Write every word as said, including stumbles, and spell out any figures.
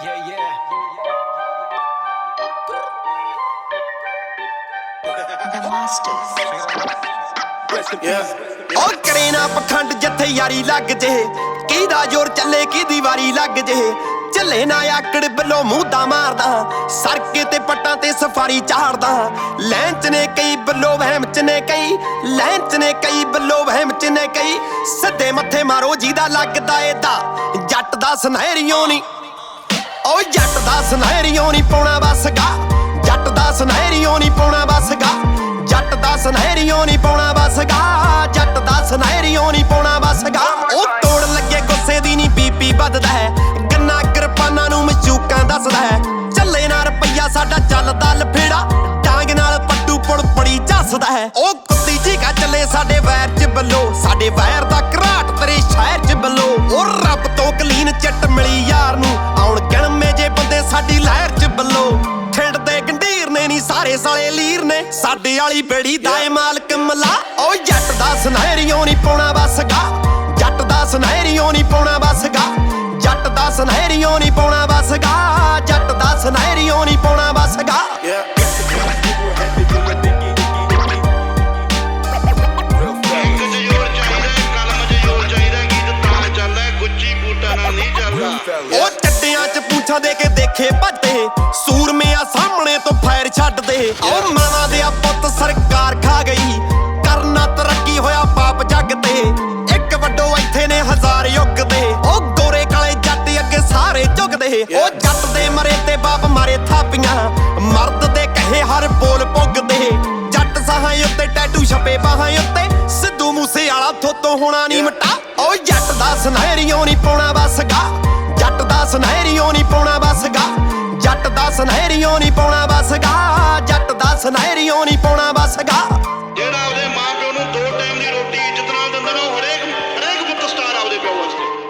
Yeah, yeah. The Masters. ਉਹ ਕਰੇ ਨਾ ਪਖੰਡ ਜਿੱਥੇ ਯਾਰੀ ਲੱਗ ਜੇ, ਕਿਹਦਾ ਜ਼ੋਰ ਚੱਲੇ ਕਿਹਦੀ ਵਾਰੀ ਲੱਗ ਜੇ। ਚੱਲੇ ਨਾ ਆਕੜ ਵੱਲੋਂ ਮੂੰਹ ਦਾ ਮਾਰਦਾ, ਸੜਕੇ ਤੇ ਪੱਟਾਂ ਤੇ ਸਫਾਰੀ ਚਾੜਦਾ। ਲੈਣ ਚ ਨੇ ਕਈ ਵੱਲੋਂ ਵਹਿਮ ਚ ਨੇ ਕਈ, ਲੈਣ ਚ ਨੇ ਕਈ ਵੱਲੋਂ ਵਹਿਮ ਚ ਨੇ ਕਈ। ਸਿੱਧੇ ਮੱਥੇ ਮਾਰੋ ਜਿਹਦਾ ਲੱਗਦਾ ਏਦਾ, ਜੱਟ ਦਾ ਸੁਨਹਿਰੀਓ ਨੀ। ਉਹ ਜੱਟ ਦਾ ਸੁਨਹਿਰੀਓ ਨੀ ਪਾਉਣਾ ਵਸਗਾ, ਜੱਟ ਦਾ ਸੁਨਹਿਰੀਓ ਨੀ ਪਾਉਣਾ ਵਸਗਾ, ਜੱਟ ਦਾ ਸੁਨਹਿਰੀਓ ਨੀ ਪਾਉਣਾ ਵਸਗਾ, ਜੱਟ ਦਾ ਸੁਨਹਿਰੀਓ ਨੀ ਪਾਉਣਾ ਵਸਗਾ। ਉਹ ਤੋੜ ਲੱਗੇ ਗੁੱਸੇ ਦੀ ਨੀ ਬੀਪੀ ਵੱਧਦਾ ਹੈ, ਗੰਨਾ ਕਿਰਪਾਨਾਂ ਨੂੰ ਮਚੂਕਾਂ ਦੱਸਦਾ ਹੈ। ਚੱਲੇ ਨਾ ਰੁਪਈਆ ਸਾਡਾ ਚੱਲਦਾ ਲਫੇੜਾ, ਟਾਂਗ ਨਾਲ ਪੱਟੂ ਪੁੜ ਪੜੀ ਝੱਸਦਾ ਹੈ। ਉਹ ਕੁੱਤੀ ਚੀਕਾ ਚੱਲੇ ਸਾਡੇ ਵੈਰ ਚ ਵੱਲੋਂ, ਸਾਡੇ ਵੈਰ ਦਾ ਘਰਾਟ ਤੇਰੇ ਸ਼ਹਿਰ ਚ ਵੱਲੋਂ। ਉਹ ਰੱਬ ਤੋਂ ਕਲੀਨ ਚਿੱਟ ਮਿਲੀ ਯਾਰ ਨੂੰ, ਆਉਣ ਗਿਣਵੇਂ ਜੇ ਬੰਦੇ ਸਾਡੀ ਲਹਿਰ ਚ ਵੱਲੋਂ। ਖਿੰਡ ਦੇ ਗੰਢੀਰ ਨੇ ਨੀ ਸਾਰੇ ਸਾਲੇ ਲੀਰ ਨੇ, ਸਾਡੇ ਵਾਲੀ ਬੇੜੀ ਦਾ ਏ ਮਾਲਕ ਮਲਾ। ਉਹ ਜੱਟ ਦਾ ਸੁਨਹਿਰੀਓ ਨੀ ਪਾਉਣਾ ਵਸਗਾ, ਜੱਟ ਦਾ ਸੁਨਹਿਰੀਓ ਨੀ ਪਾਉਣਾ ਵਸਗਾ, ਜੱਟ ਦਾ ਸੁਨਹਿਰੀਓ ਨੀ ਪਾਉਣਾ ਵਸਗਾ, ਜੱਟ ਦਾ ਸੁਨਹਿਰੀਓ ਨੀ ਪਾਉਣਾ ਵਸਗਾ। ਉਹ ਚੱਡਿਆਂ ਚ ਪੂੰਛਾਂ ਦੇ ਕੇ ਦੇਖੇ ਭੱਜਦੇ, ਸੂਰਮਿਆਂ ਸਾਹਮਣੇ ਤੋਂ ਫਾਇਰ ਛੱਡਦੇ। ਉਹ ਮਾਵਾਂ ਦੇ ਪੁੱਤ ਸਰਕਾਰ ਖਾ ਗਈ, ਕਰਨਾ ਤਰੱਕੀ ਹੋਇਆ ਪਾਪ ਜੱਗ ਤੇ। ਇੱਕ ਵੱਡੋ ਇੱਥੇ ਨੇ ਹਜ਼ਾਰ ਯੁੱਗ ਦੇ, ਉਹ ਗੋਰੇ ਕਾਲੇ ਜੱਟ ਅੱਗੇ ਸਾਰੇ ਝੁਕਦੇ। ਉਹ ਜੱਟ ਦੇ ਮਰੇ ਤੇ ਬਾਪ ਮਾਰੇ ਥਾਪੀਆਂ, ਮਰਦ ਦੇ ਕਹੇ ਹਰ ਬੋਲ ਪੁੱਗਦੇ। ਜੱਟ ਸਾਹਾਂ ਉੱਤੇ ਟੈਟੂ ਛਪੇ ਬਾਹਾਂ ਉੱਤੇ, ਸਿੱਧੂ ਮੂਸੇ ਵਾਲਾ ਥੋਤੋਂ ਹੋਣਾ ਨੀ ਮਿੱਟਾ। ਉਹ ਜੱਟ ਦਾ ਸੁਨਹਿਰੀਓ ਨੀ ਪਾਉਣਾ ਵਸਗਾ, ਜੱਟ ਦਾ ਸੁਨਹਿਰੀਓ ਨੀ ਪਾਉਣਾ ਵਸਗਾ, ਜੱਟ ਦਾ ਸੁਨਹਿਰੀਓ ਨੀ ਪਾਉਣਾ ਵਸਗਾ, ਜੱਟ ਦਾ ਸੁਨਹਿਰੀਓ ਨੀ ਪਾਉਣਾ ਵਸਗਾ।